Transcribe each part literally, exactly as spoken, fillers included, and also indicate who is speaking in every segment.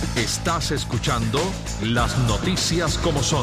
Speaker 1: Estás escuchando Las Noticias Como Son.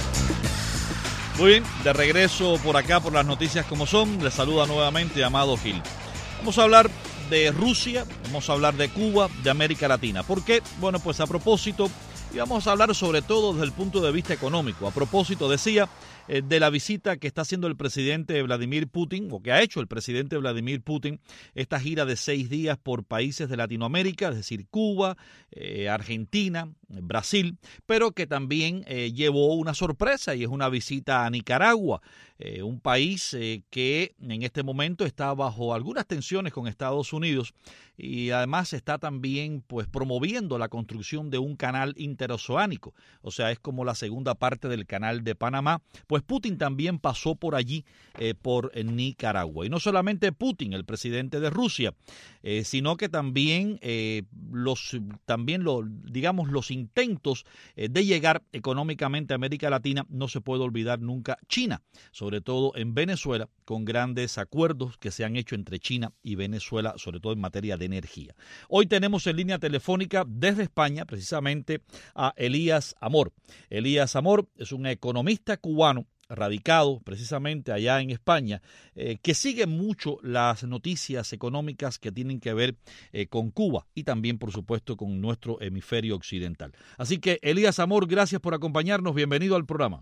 Speaker 2: Muy bien, de regreso por acá por Las Noticias Como Son. Les saluda nuevamente Amado Gil. Vamos a hablar de Rusia, vamos a hablar de Cuba, de América Latina. ¿Por qué? Bueno, pues a propósito, y vamos a hablar sobre todo desde el punto de vista económico. A propósito, decía, eh, de la visita que está haciendo el presidente Vladimir Putin, o que ha hecho el presidente Vladimir Putin, esta gira de seis días por países de Latinoamérica, es decir, Cuba, eh, Argentina, Brasil, pero que también eh, llevó una sorpresa y es una visita a Nicaragua, eh, un país eh, que en este momento está bajo algunas tensiones con Estados Unidos y además está también pues promoviendo la construcción de un canal interoceánico, o sea, es como la segunda parte del canal de Panamá. Pues Putin también pasó por allí, eh, por Nicaragua. Y no solamente Putin, el presidente de Rusia, eh, sino que también eh, los, también lo, digamos, los intentos eh, de llegar económicamente a América Latina. No se puede olvidar nunca China, sobre todo en Venezuela, con grandes acuerdos que se han hecho entre China y Venezuela, sobre todo en materia de energía. Hoy tenemos en línea telefónica desde España, precisamente, a Elías Amor. Elías Amor es un economista cubano radicado precisamente allá en España, eh, que sigue mucho las noticias económicas que tienen que ver eh, con Cuba y también, por supuesto, con nuestro hemisferio occidental. Así que, Elías Amor, gracias por acompañarnos. Bienvenido al programa.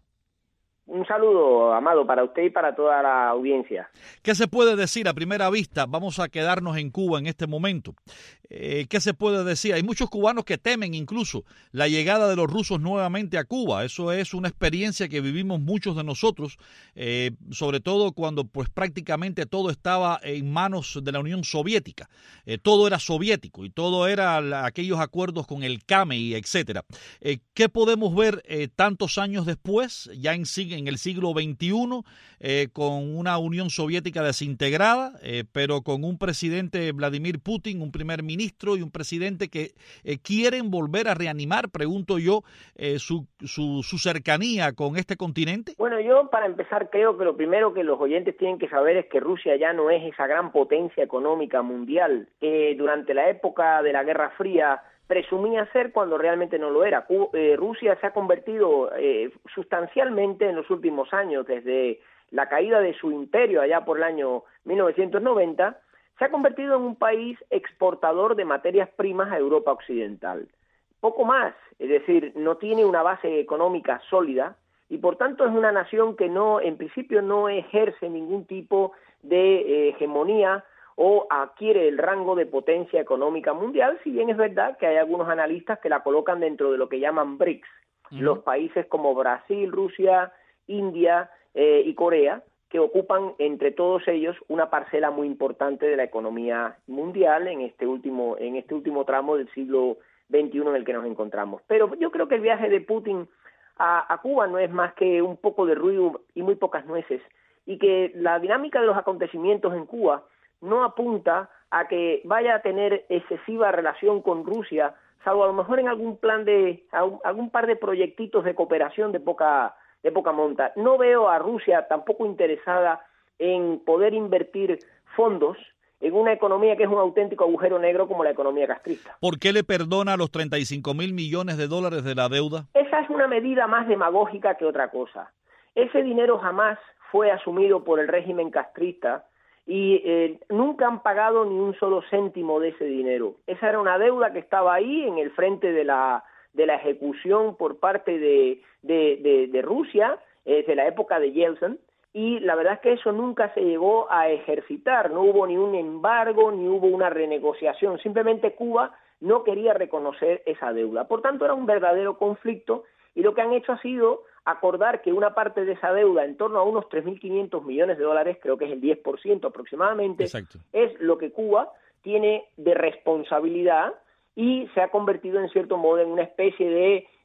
Speaker 3: Un saludo, Amado, para usted y para toda la audiencia.
Speaker 2: ¿Qué se puede decir a primera vista? Vamos a quedarnos en Cuba en este momento. Eh, ¿Qué se puede decir? Hay muchos cubanos que temen incluso la llegada de los rusos nuevamente a Cuba. Eso es una experiencia que vivimos muchos de nosotros, eh, sobre todo cuando pues prácticamente todo estaba en manos de la Unión Soviética. Eh, todo era soviético y todo era la, aquellos acuerdos con el C A M E, etcétera. Eh, ¿Qué podemos ver eh, tantos años después, ya en sí en el siglo veintiuno, eh, con una Unión Soviética desintegrada, eh, pero con un presidente Vladimir Putin, un primer ministro y un presidente que eh, quieren volver a reanimar, pregunto yo, eh, su, su, su cercanía con este continente?
Speaker 3: Bueno, yo para empezar creo que lo primero que los oyentes tienen que saber es que Rusia ya no es esa gran potencia económica mundial que durante la época de la Guerra Fría presumía ser cuando realmente no lo era. Eh, Rusia se ha convertido eh, sustancialmente en los últimos años, desde la caída de su imperio allá por el año mil novecientos noventa, se ha convertido en un país exportador de materias primas a Europa Occidental. Poco más, es decir, no tiene una base económica sólida y por tanto es una nación que no, en principio no ejerce ningún tipo de eh, hegemonía o adquiere el rango de potencia económica mundial, si bien es verdad que hay algunos analistas que la colocan dentro de lo que llaman BRICS, uh-huh. Los países como Brasil, Rusia, India eh, y Corea, que ocupan entre todos ellos una parcela muy importante de la economía mundial en este último, en este último tramo del siglo veintiuno en el que nos encontramos. Pero yo creo que el viaje de Putin a, a Cuba no es más que un poco de ruido y muy pocas nueces, y que la dinámica de los acontecimientos en Cuba no apunta a que vaya a tener excesiva relación con Rusia, salvo a lo mejor en algún plan de, algún par de proyectitos de cooperación de poca, de poca monta. No veo a Rusia tampoco interesada en poder invertir fondos en una economía que es un auténtico agujero negro como la economía castrista.
Speaker 2: ¿Por qué le perdona los treinta y cinco mil millones de dólares de la deuda?
Speaker 3: Esa es una medida más demagógica que otra cosa. Ese dinero jamás fue asumido por el régimen castrista y eh, nunca han pagado ni un solo céntimo de ese dinero. Esa era una deuda que estaba ahí en el frente de la, de la ejecución por parte de, de, de, de Rusia, eh, de la época de Yeltsin, y la verdad es que eso nunca se llegó a ejercitar, no hubo ni un embargo, ni hubo una renegociación, simplemente Cuba no quería reconocer esa deuda. Por tanto, era un verdadero conflicto, y lo que han hecho ha sido acordar que una parte de esa deuda, en torno a unos tres mil quinientos millones de dólares, creo que es el diez por ciento aproximadamente, Exacto. Es lo que Cuba tiene de responsabilidad y se ha convertido en cierto modo en una especie de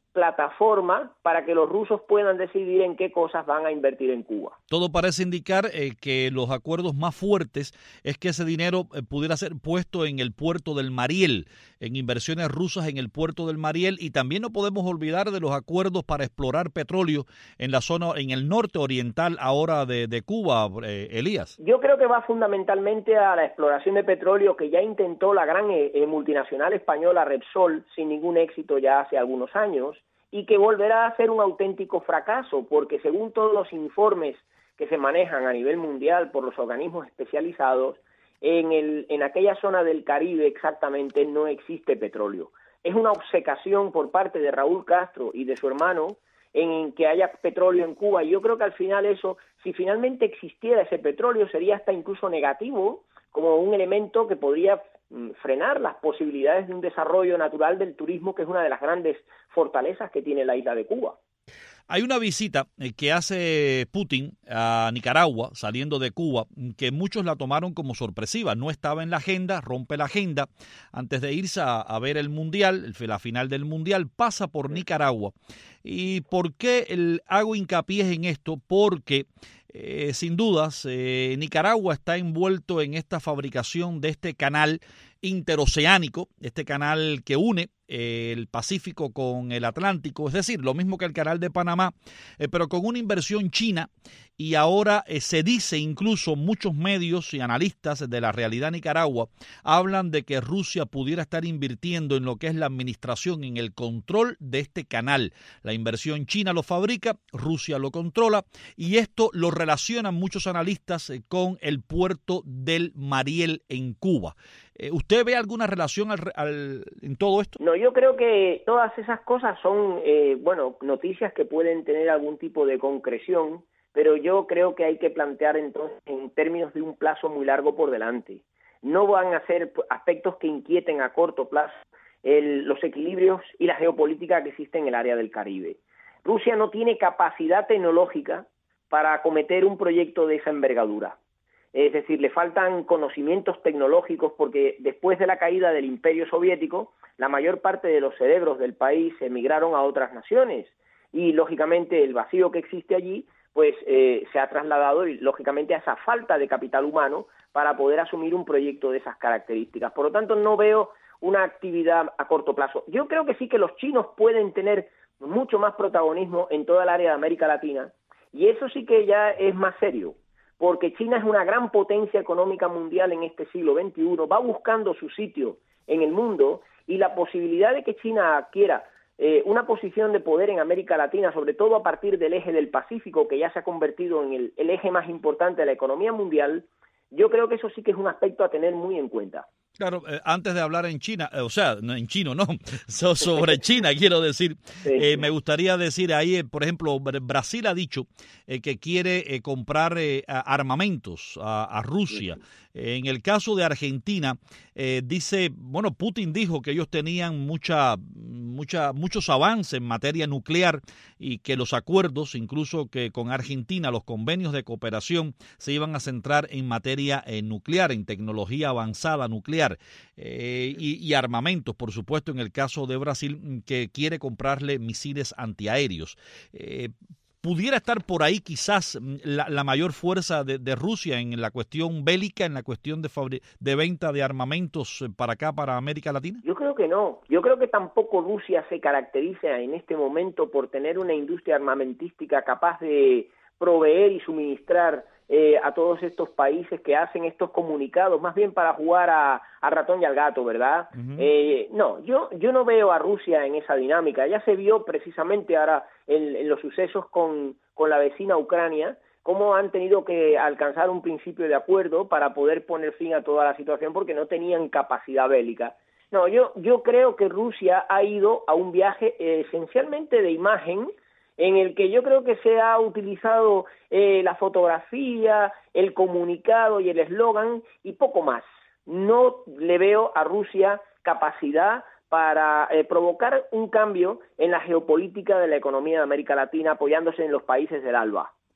Speaker 3: plataforma para que los rusos puedan decidir en qué cosas van a invertir en Cuba.
Speaker 2: Todo parece indicar eh, que los acuerdos más fuertes es que ese dinero eh, pudiera ser puesto en el puerto del Mariel, en inversiones rusas en el puerto del Mariel, y también no podemos olvidar de los acuerdos para explorar petróleo en la zona, en el norte oriental ahora de, de Cuba, eh, Elías.
Speaker 3: Yo creo que va fundamentalmente a la exploración de petróleo que ya intentó la gran eh, multinacional española Repsol sin ningún éxito ya hace algunos años, y que volverá a ser un auténtico fracaso, porque según todos los informes que se manejan a nivel mundial por los organismos especializados, en, el, en aquella zona del Caribe exactamente no existe petróleo. Es una obcecación por parte de Raúl Castro y de su hermano en que haya petróleo en Cuba, y yo creo que al final eso, si finalmente existiera ese petróleo, sería hasta incluso negativo, como un elemento que podría frenar las posibilidades de un desarrollo natural del turismo, que es una de las grandes fortalezas que tiene la isla de Cuba.
Speaker 2: Hay una visita que hace Putin a Nicaragua, saliendo de Cuba, que muchos la tomaron como sorpresiva. No estaba en la agenda, rompe la agenda. Antes de irse a, a ver el Mundial, la final del Mundial, pasa por Nicaragua. ¿Y por qué el, hago hincapié en esto? Porque Eh, sin dudas, eh, Nicaragua está envuelto en esta fabricación de este canal interoceánico, este canal que une eh, el Pacífico con el Atlántico, es decir, lo mismo que el canal de Panamá, eh, pero con una inversión china, y ahora eh, se dice, incluso muchos medios y analistas de la realidad Nicaragua hablan de que Rusia pudiera estar invirtiendo en lo que es la administración, en el control de este canal. La inversión china lo fabrica, Rusia lo controla, y esto lo relacionan muchos analistas eh, con el puerto del Mariel en Cuba. Eh, ¿Usted ve alguna relación al, al, en todo esto?
Speaker 3: No, yo creo que todas esas cosas son, eh, bueno, noticias que pueden tener algún tipo de concreción, pero yo creo que hay que plantear entonces en términos de un plazo muy largo por delante. No van a ser aspectos que inquieten a corto plazo el, los equilibrios y la geopolítica que existe en el área del Caribe. Rusia no tiene capacidad tecnológica para acometer un proyecto de esa envergadura. Es decir, le faltan conocimientos tecnológicos, porque después de la caída del Imperio Soviético, la mayor parte de los cerebros del país emigraron a otras naciones, y lógicamente el vacío que existe allí pues eh, se ha trasladado, y lógicamente a esa falta de capital humano para poder asumir un proyecto de esas características. Por lo tanto, no veo una actividad a corto plazo. Yo creo que sí que los chinos pueden tener mucho más protagonismo en toda el área de América Latina, y eso sí que ya es más serio, porque China es una gran potencia económica mundial en este siglo veintiuno, va buscando su sitio en el mundo, y la posibilidad de que China adquiera eh, una posición de poder en América Latina, sobre todo a partir del eje del Pacífico, que ya se ha convertido en el, el eje más importante de la economía mundial, yo creo que eso sí que es un aspecto a tener muy en cuenta.
Speaker 2: Claro, eh, antes de hablar en China, eh, o sea, no en chino, no, so, sobre China quiero decir,
Speaker 3: Sí.
Speaker 2: eh, me gustaría decir ahí, eh, por ejemplo, Brasil ha dicho eh, que quiere eh, comprar eh, armamentos a, a Rusia. En el caso de Argentina, eh, dice, bueno, Putin dijo que ellos tenían mucha, mucha, muchos avances en materia nuclear, y que los acuerdos, incluso que con Argentina, los convenios de cooperación se iban a centrar en materia eh, nuclear, en tecnología avanzada nuclear eh, y, y armamentos, por supuesto, en el caso de Brasil, que quiere comprarle misiles antiaéreos. Eh, ¿Pudiera estar por ahí quizás la, la mayor fuerza de, de Rusia en la cuestión bélica, en la cuestión de, fabri- de venta de armamentos para acá, para América Latina?
Speaker 3: Yo creo que no. Yo creo que tampoco Rusia se caracteriza en este momento por tener una industria armamentística capaz de proveer y suministrar eh, a todos estos países que hacen estos comunicados, más bien para jugar a, a ratón y al gato, ¿verdad? Uh-huh. Eh, no, yo yo no veo a Rusia en esa dinámica. Ya se vio precisamente ahora en, en los sucesos con, con la vecina Ucrania, cómo han tenido que alcanzar un principio de acuerdo para poder poner fin a toda la situación, porque no tenían capacidad bélica. No, yo, yo creo que Rusia ha ido a un viaje eh, esencialmente de imagen, en el que yo creo que se ha utilizado eh, la fotografía, el comunicado y el eslogan, y poco más. No le veo a Rusia capacidad para eh, provocar un cambio en la geopolítica de la economía de América Latina, apoyándose en los países del ALBA.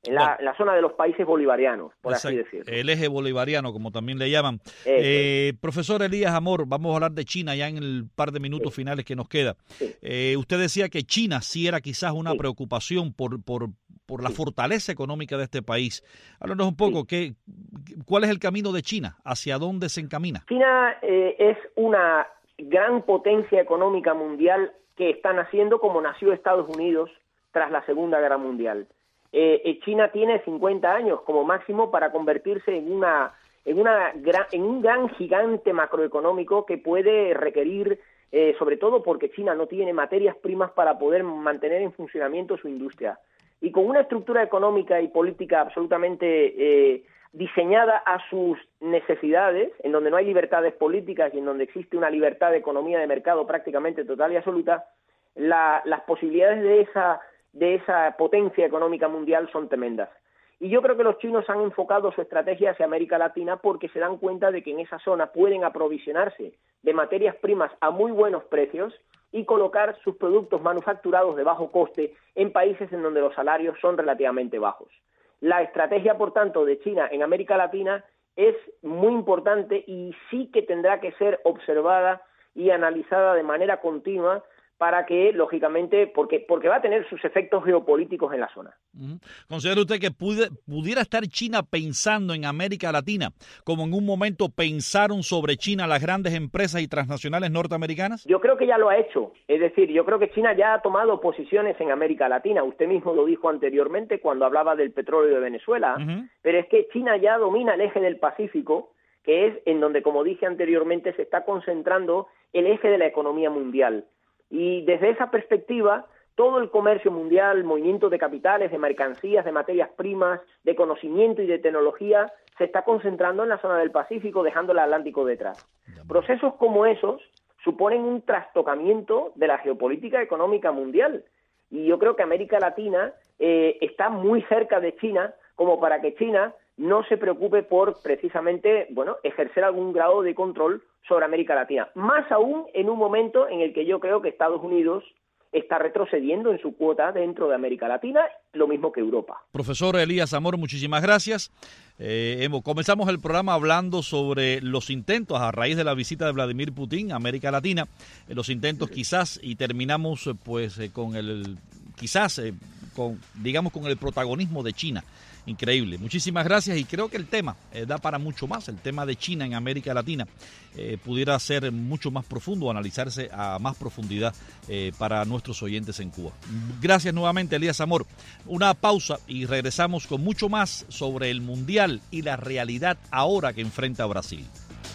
Speaker 3: en la, bueno, en la zona de los países bolivarianos, por exacto, así decirlo.
Speaker 2: El eje bolivariano, como también le llaman. Eh, profesor Elías Amor, vamos a hablar de China ya en el par de minutos sí. finales que nos queda. Sí. Eh, usted decía que China sí era quizás una sí. preocupación por, por, por la sí. fortaleza económica de este país. Háblanos un poco, sí. ¿qué, ¿cuál es el camino de China? ¿Hacia dónde se encamina?
Speaker 3: China eh, es una gran potencia económica mundial que está naciendo como nació Estados Unidos tras la Segunda Guerra Mundial. Eh, China tiene cincuenta años como máximo para convertirse en una en una gran, en un gran gigante macroeconómico que puede requerir, eh, sobre todo porque China no tiene materias primas para poder mantener en funcionamiento su industria. Y con una estructura económica y política absolutamente eh, diseñada a sus necesidades, en donde no hay libertades políticas y en donde existe una libertad de economía de mercado prácticamente total y absoluta, la, las posibilidades de esa de esa potencia económica mundial son tremendas. Y yo creo que los chinos han enfocado su estrategia hacia América Latina porque se dan cuenta de que en esa zona pueden aprovisionarse de materias primas a muy buenos precios y colocar sus productos manufacturados de bajo coste en países en donde los salarios son relativamente bajos. La estrategia, por tanto, de China en América Latina es muy importante y sí que tendrá que ser observada y analizada de manera continua para que, lógicamente, porque porque va a tener sus efectos geopolíticos en la zona.
Speaker 2: Uh-huh. ¿Considera usted que pude, pudiera estar China pensando en América Latina, como en un momento pensaron sobre China las grandes empresas y transnacionales norteamericanas?
Speaker 3: Yo creo que ya lo ha hecho. Es decir, yo creo que China ya ha tomado posiciones en América Latina. Usted mismo lo dijo anteriormente cuando hablaba del petróleo de Venezuela. Uh-huh. Pero es que China ya domina el eje del Pacífico, que es en donde, como dije anteriormente, se está concentrando el eje de la economía mundial. Y desde esa perspectiva, todo el comercio mundial, el movimiento de capitales, de mercancías, de materias primas, de conocimiento y de tecnología, se está concentrando en la zona del Pacífico, dejando el Atlántico detrás. Procesos como esos suponen un trastocamiento de la geopolítica económica mundial. Y yo creo que América Latina eh, está muy cerca de China como para que China no se preocupe por, precisamente, bueno, ejercer algún grado de control sobre América Latina. Más aún en un momento en el que yo creo que Estados Unidos está retrocediendo en su cuota dentro de América Latina, lo mismo que Europa.
Speaker 2: Profesor Elías Amor, muchísimas gracias. Eh, hemos, comenzamos el programa hablando sobre los intentos a raíz de la visita de Vladimir Putin a América Latina, eh, los intentos quizás, y terminamos pues eh, con el, quizás, eh, con digamos con el protagonismo de China. Increíble. Muchísimas gracias y creo que el tema eh, da para mucho más. El tema de China en América Latina eh, pudiera ser mucho más profundo, analizarse a más profundidad eh, para nuestros oyentes en Cuba. Gracias nuevamente, Elías Amor. Una pausa y regresamos con mucho más sobre el Mundial y la realidad ahora que enfrenta Brasil.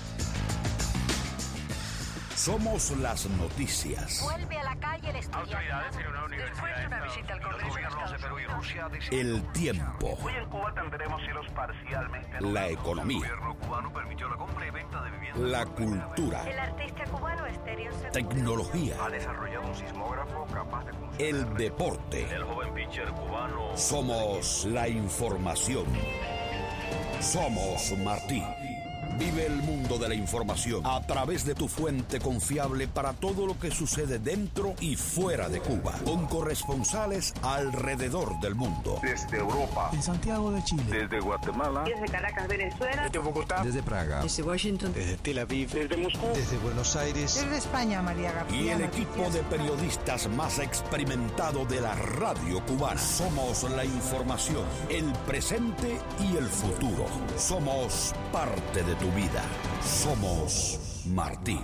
Speaker 4: Somos las noticias.
Speaker 5: Vuelve a la calle el estudiante. Autoridades en una universidad. Después de una visita al Congreso de Perú y Rusia.
Speaker 4: El tiempo.
Speaker 6: Hoy en Cuba tendremos cielos parcialmente.
Speaker 4: La economía.
Speaker 6: El gobierno cubano permitió la compra y venta de viviendas.
Speaker 4: La cultura.
Speaker 5: El artista cubano Estéreo Segundo.
Speaker 4: Tecnología.
Speaker 6: Ha desarrollado un sismógrafo capaz de funcionar.
Speaker 4: El deporte.
Speaker 6: El joven pitcher cubano.
Speaker 4: Somos la información. Somos Martí. Vive el mundo de la información a través de tu fuente confiable para todo lo que sucede dentro y fuera de Cuba, con corresponsales alrededor del mundo.
Speaker 6: Desde Europa.
Speaker 7: En Santiago de Chile.
Speaker 6: Desde Guatemala.
Speaker 8: Desde Caracas, Venezuela.
Speaker 6: Desde Bogotá.
Speaker 7: Desde Praga.
Speaker 8: Desde Washington.
Speaker 7: Desde Tel Aviv.
Speaker 6: Desde Moscú.
Speaker 7: Desde Buenos Aires.
Speaker 8: Desde España, María García.
Speaker 4: Y el equipo de periodistas más experimentado de la radio cubana. Somos la información, el presente y el futuro. Somos parte de tu vida. Somos Martí.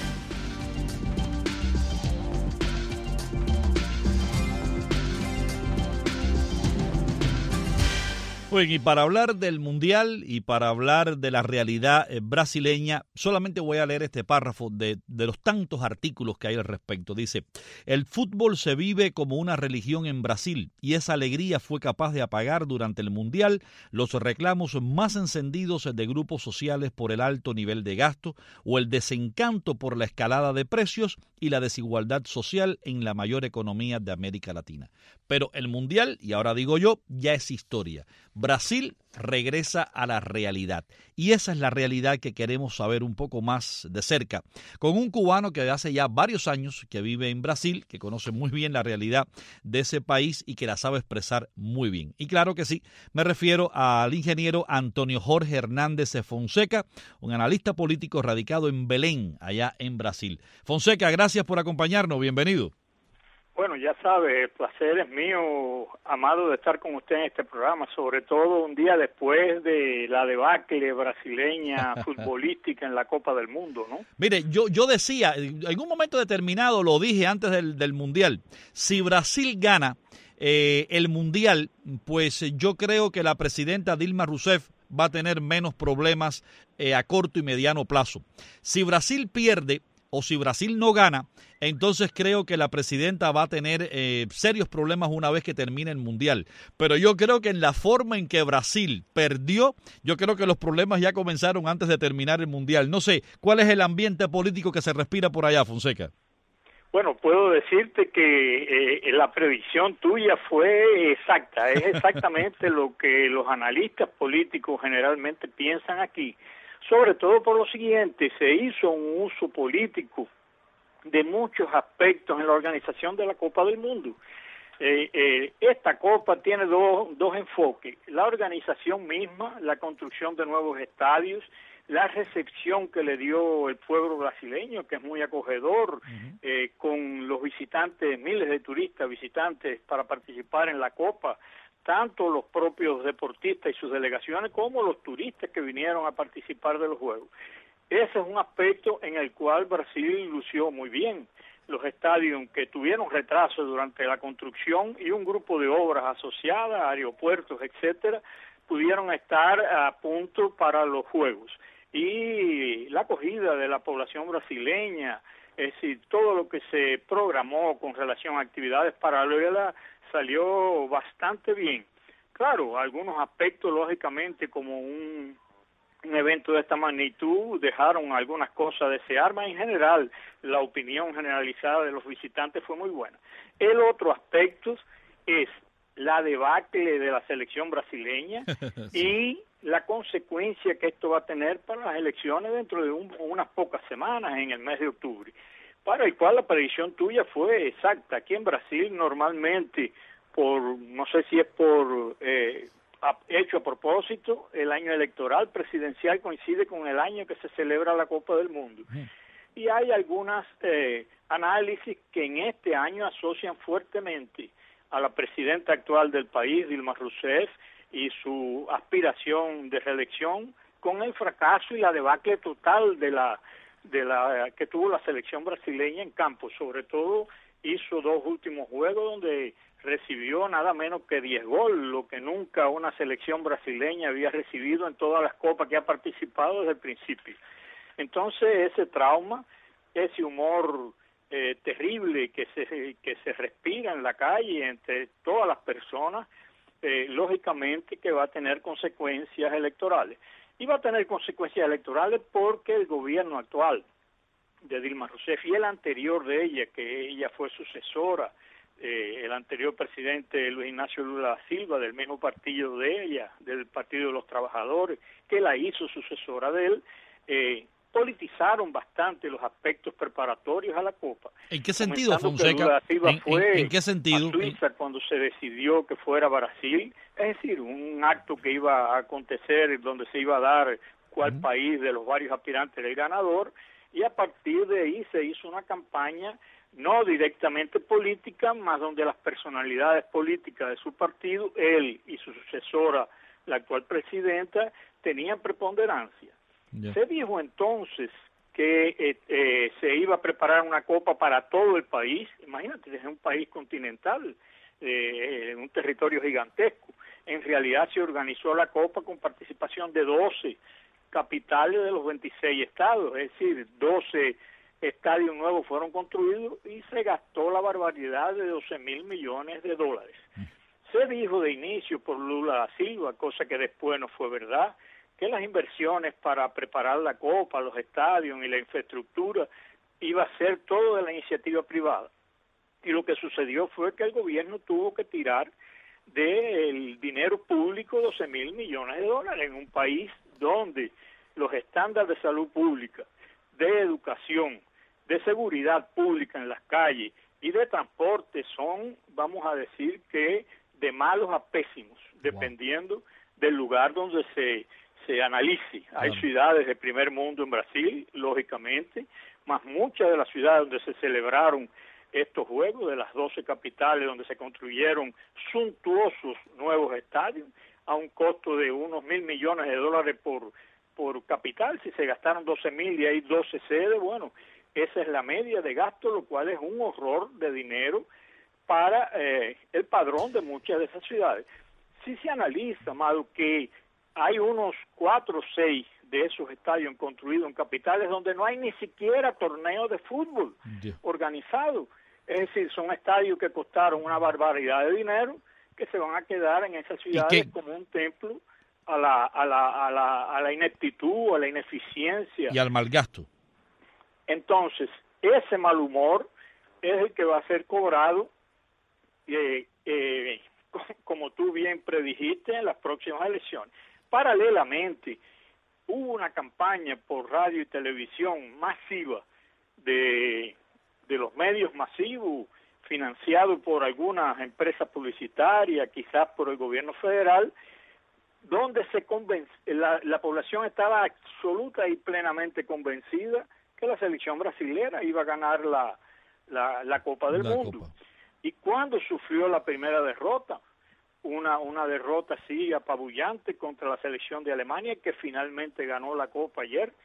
Speaker 2: Bueno, y para hablar del Mundial y para hablar de la realidad eh, brasileña, solamente voy a leer este párrafo de, de los tantos artículos que hay al respecto. Dice, el fútbol se vive como una religión en Brasil y esa alegría fue capaz de apagar durante el Mundial los reclamos más encendidos de grupos sociales por el alto nivel de gasto o el desencanto por la escalada de precios y la desigualdad social en la mayor economía de América Latina. Pero el Mundial, y ahora digo yo, ya es historia. Brasil regresa a la realidad. Y esa es la realidad que queremos saber un poco más de cerca. Con un cubano que hace ya varios años que vive en Brasil, que conoce muy bien la realidad de ese país y que la sabe expresar muy bien. Y claro que sí, me refiero al ingeniero Antonio Jorge Hernández Fonseca, un analista político radicado en Belén, allá en Brasil. Fonseca, gracias por acompañarnos. Bienvenido.
Speaker 9: Bueno, ya sabe, el placer es mío, Amado, de estar con usted en este programa, sobre todo un día después de la debacle brasileña futbolística en la Copa del Mundo, ¿no?
Speaker 2: Mire, yo, yo decía, en un momento determinado lo dije antes del, del Mundial, si Brasil gana eh, el Mundial, pues yo creo que la presidenta Dilma Rousseff va a tener menos problemas eh, a corto y mediano plazo. Si Brasil pierde, o si Brasil no gana, entonces creo que la presidenta va a tener eh, serios problemas una vez que termine el Mundial. Pero yo creo que en la forma en que Brasil perdió, yo creo que los problemas ya comenzaron antes de terminar el Mundial. No sé, ¿cuál es el ambiente político que se respira por allá, Fonseca?
Speaker 9: Bueno, puedo decirte que eh, la predicción tuya fue exacta, es exactamente lo que los analistas políticos generalmente piensan aquí. Sobre todo por lo siguiente, se hizo un uso político de muchos aspectos en la organización de la Copa del Mundo. Eh, eh, esta Copa tiene dos, dos enfoques, la organización misma, la construcción de nuevos estadios, la recepción que le dio el pueblo brasileño, que es muy acogedor, uh-huh. eh, con los visitantes, miles de turistas visitantes para participar en la Copa, tanto los propios deportistas y sus delegaciones como los turistas que vinieron a participar de los Juegos. Ese es un aspecto en el cual Brasil lució muy bien. Los estadios que tuvieron retraso durante la construcción y un grupo de obras asociadas, aeropuertos, etcétera, pudieron estar a punto para los Juegos. Y la acogida de la población brasileña, es decir, todo lo que se programó con relación a actividades paralelas, salió bastante bien. Claro, algunos aspectos, lógicamente, como un, un evento de esta magnitud, dejaron algunas cosas a desear, pero en general, la opinión generalizada de los visitantes fue muy buena. El otro aspecto es la debacle de la selección brasileña sí. y la consecuencia que esto va a tener para las elecciones dentro de un, unas pocas semanas, en el mes de octubre. Para el cual la predicción tuya fue exacta. Aquí en Brasil normalmente, por no sé si es por eh, a, hecho a propósito, el año electoral presidencial coincide con el año que se celebra la Copa del Mundo. Mm. Y hay algunas eh, análisis que en este año asocian fuertemente a la presidenta actual del país, Dilma Rousseff, y su aspiración de reelección con el fracaso y la debacle total de la de la que tuvo la selección brasileña en campo. Sobre todo hizo dos últimos juegos donde recibió nada menos que diez goles, lo que nunca una selección brasileña había recibido en todas las copas que ha participado desde el principio. Entonces ese trauma, ese humor eh, terrible que se que se respira en la calle entre todas las personas, eh, lógicamente que va a tener consecuencias electorales. Y va a tener consecuencias electorales porque el gobierno actual de Dilma Rousseff y el anterior de ella, que ella fue sucesora, eh, el anterior presidente Luis Ignacio Lula da Silva, del mismo partido de ella, del Partido de los Trabajadores, que la hizo sucesora de él, eh, politizaron bastante los aspectos preparatorios a la Copa.
Speaker 2: ¿En qué sentido, Fonseca?
Speaker 9: Lula da Silva
Speaker 2: ¿En,
Speaker 9: fue
Speaker 2: en, ¿En qué sentido?
Speaker 9: a Suiza cuando se decidió que fuera Brasil, es decir, un acto que iba a acontecer donde se iba a dar cuál uh-huh. país de los varios aspirantes era el ganador, y a partir de ahí se hizo una campaña no directamente política, más donde las personalidades políticas de su partido, él y su sucesora, la actual presidenta, tenían preponderancia. Yeah. Se dijo entonces que eh, eh, se iba a preparar una copa para todo el país. Imagínate, es un país continental, eh, un territorio gigantesco. En realidad se organizó la copa con participación de doce capitales de los veintiséis estados, es decir, doce estadios nuevos fueron construidos y se gastó la barbaridad de doce mil millones de dólares. Se dijo de inicio por Lula da Silva, cosa que después no fue verdad, que las inversiones para preparar la Copa, los estadios y la infraestructura iba a ser todo de la iniciativa privada. Y lo que sucedió fue que el gobierno tuvo que tirar del dinero público, doce mil millones de dólares, en un país donde los estándares de salud pública, de educación, de seguridad pública en las calles y de transporte son, vamos a decir que de malos a pésimos, dependiendo wow. del lugar donde se, se analice. Hay claro. ciudades de primer mundo en Brasil, lógicamente, más muchas de las ciudades donde se celebraron estos juegos, de las doce capitales donde se construyeron suntuosos nuevos estadios a un costo de unos mil millones de dólares por, por capital. Si se gastaron doce mil y hay doce sedes, bueno, esa es la media de gasto, lo cual es un horror de dinero para eh, el padrón de muchas de esas ciudades. Si se analiza, Amado, que hay unos cuatro o seis de esos estadios construidos en capitales donde no hay ni siquiera torneo de fútbol Dios. organizado. Es decir, son estadios que costaron una barbaridad de dinero que se van a quedar en esas ciudades como un templo a la, a la, a la, a la ineptitud, a la ineficiencia.
Speaker 2: Y al malgasto.
Speaker 9: Entonces, ese mal humor es el que va a ser cobrado, eh, eh, como tú bien predijiste, en las próximas elecciones. Paralelamente, hubo una campaña por radio y televisión masiva de, de los medios masivos, financiado por algunas empresas publicitarias, quizás por el gobierno federal, donde se convenc- la, la población estaba absoluta y plenamente convencida que la selección brasilera iba a ganar la, la, la Copa del la Mundo. Copa. Y cuando sufrió la primera derrota, una, una derrota así apabullante contra la selección de Alemania, que finalmente ganó la Copa ayer,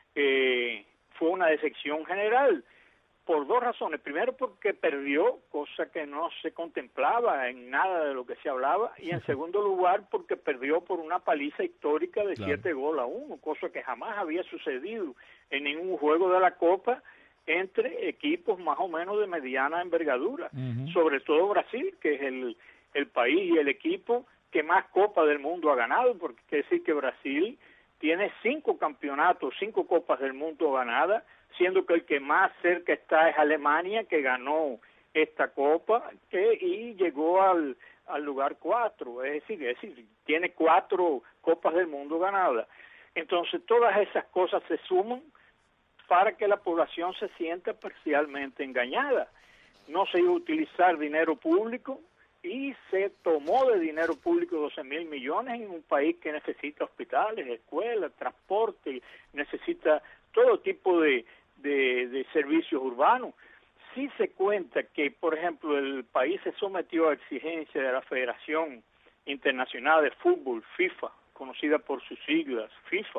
Speaker 9: eh, fue una decepción general. Por dos razones. Primero, porque perdió, cosa que no se contemplaba en nada de lo que se hablaba. Y en segundo lugar, porque perdió por una paliza histórica de claro. siete goles a uno, cosa que jamás había sucedido en ningún juego de la Copa entre equipos más o menos de mediana envergadura. Uh-huh. Sobre todo Brasil, que es el, el país y el equipo que más Copas del Mundo ha ganado, porque quiere decir que Brasil tiene cinco campeonatos, cinco Copas del Mundo ganadas, siendo que el que más cerca está es Alemania, que ganó esta Copa que, y llegó al, al lugar cuatro, es decir, es decir, tiene cuatro Copas del Mundo ganadas. Entonces, todas esas cosas se suman para que la población se sienta parcialmente engañada. No se iba a utilizar dinero público y se tomó de dinero público doce mil millones en un país que necesita hospitales, escuelas, transporte, necesita todo tipo de De, de servicios urbanos. Sí se cuenta que, por ejemplo, el país se sometió a exigencias de la Federación Internacional de Fútbol, FIFA, conocida por sus siglas, FIFA,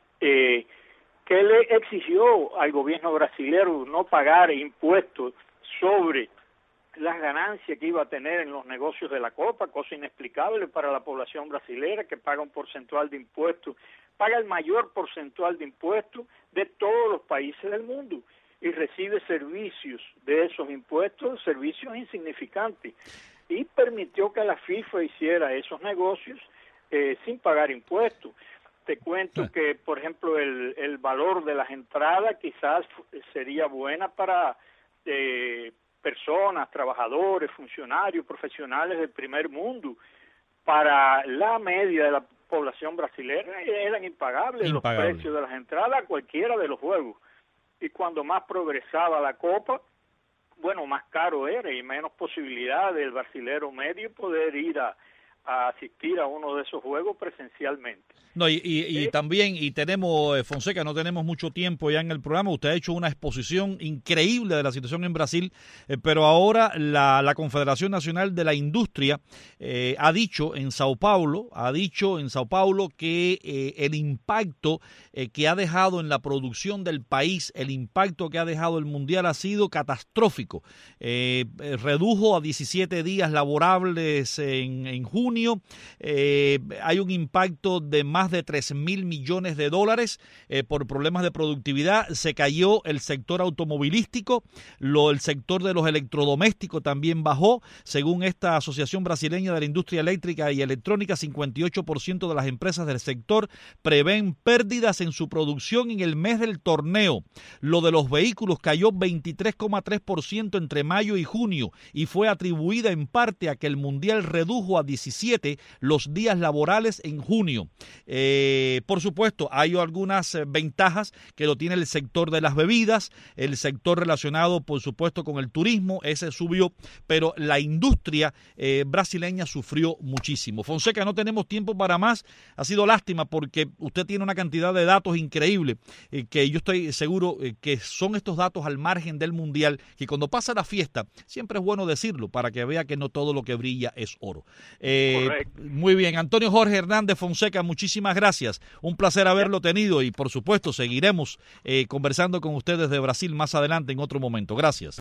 Speaker 9: eh, que le exigió al gobierno brasileño no pagar impuestos sobre las ganancias que iba a tener en los negocios de la Copa, cosa inexplicable para la población brasileña, que paga un porcentual de impuestos, paga el mayor porcentual de impuestos de todos los países del mundo y recibe servicios de esos impuestos, servicios insignificantes, y permitió que la FIFA hiciera esos negocios eh, sin pagar impuestos. Te cuento que, por ejemplo, el, el valor de las entradas quizás sería buena para eh, personas, trabajadores, funcionarios, profesionales del primer mundo. Para la media de la población brasileña eran impagables Impagable. los precios de las entradas a cualquiera de los juegos. Y cuando más progresaba la Copa, bueno, más caro era y menos posibilidad del brasilero medio poder ir a, a asistir a uno de esos juegos presencialmente.
Speaker 2: No, y, y, y
Speaker 9: ¿Sí?
Speaker 2: también, y tenemos, eh, Fonseca, no tenemos mucho tiempo ya en el programa, usted ha hecho una exposición increíble de la situación en Brasil, eh, pero ahora la, la Confederación Nacional de la Industria eh, ha dicho en Sao Paulo, ha dicho en Sao Paulo que eh, el impacto eh, que ha dejado en la producción del país, el impacto que ha dejado el Mundial ha sido catastrófico. Eh, eh, redujo a diecisiete días laborables en, en junio, junio eh, hay un impacto de más de tres mil millones de dólares eh, por problemas de productividad. Se cayó el sector automovilístico, lo, el sector de los electrodomésticos también bajó. Según esta Asociación Brasileña de la Industria Eléctrica y Electrónica, cincuenta y ocho por ciento de las empresas del sector prevén pérdidas en su producción en el mes del torneo. Lo de los vehículos cayó veintitrés coma tres por ciento entre mayo y junio y fue atribuida en parte a que el Mundial redujo a diecisiete los días laborales en junio. Eh, por supuesto, hay algunas ventajas que lo tiene el sector de las bebidas, el sector relacionado, por supuesto, con el turismo, ese subió, pero la industria eh, brasileña sufrió muchísimo. Fonseca, no tenemos tiempo para más. Ha sido lástima porque usted tiene una cantidad de datos increíble eh, que yo estoy seguro eh, que son estos datos al margen del Mundial, que cuando pasa la fiesta, siempre es bueno decirlo para que vea que no todo lo que brilla es oro. Eh, muy bien, Antonio Jorge Hernández Fonseca, muchísimas gracias. Un placer haberlo tenido y por supuesto seguiremos eh, conversando con ustedes de Brasil más adelante en otro momento. Gracias.